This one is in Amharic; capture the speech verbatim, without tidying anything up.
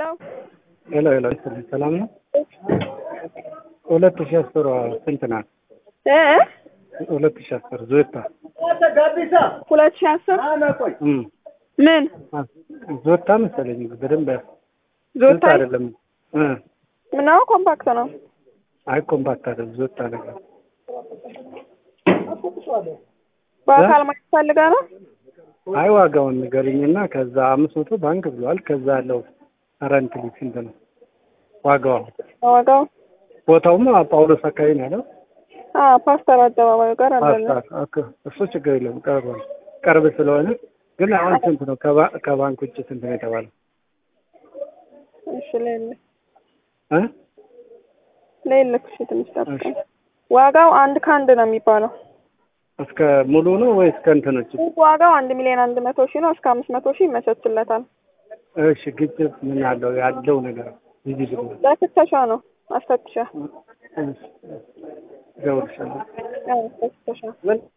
ሄሎ ሄሎ ሰላም ነው። ሁለት ሺህ አስር ስንት ናት? እ ሁለት ሺህ አስር ዞታ ሁለት ሺህ አስር እም ምን ዞታ መሰለኝ በደንብ ዞታ አይደለም እ ምናው ኮምፓክት ነው። አይ ኮምፓክት አይደለም ዞታ ነገር በአካል ማለት ፈልጋ ነው። አይ ዋጋውን ንገሪኝና ከዛ አምስት መቶ ባንክ ብሏል። ከዛ ያለው አራንት ሊክ እንደ ነው ዋጋው ዋጋው ቦታውም ጳውሎስ አካባቢ ነው ያለው። አዎ ፓስተር አደባባዩ ጋር አለ። እሱ ችግር የለም ቀርብ ቀርብ ስለሆነ ግን አሁን ስንት ነው ከባንክ ውጭ ስንት ነው የተባለው? እሺ ለለ እ ለለክሽ ትንሽ ጠብቀ ዋጋው አንድ ካንድ ነው የሚባለው። እስከ ሙሉ ነው ወይስ ከእንትኖች? ዋጋው አንድ ሚሊዮን አንድ መቶ ሺህ ነው። እስከ አምስት መቶ ሺህ ይመቻችለታል። እሺ ግጭት ምን አለው ያለው ነገር ይዚህ ነው ለፍተሻ ነው አስተክሻ እሺ ደውልሻለሁ። አዎ አስተክሻ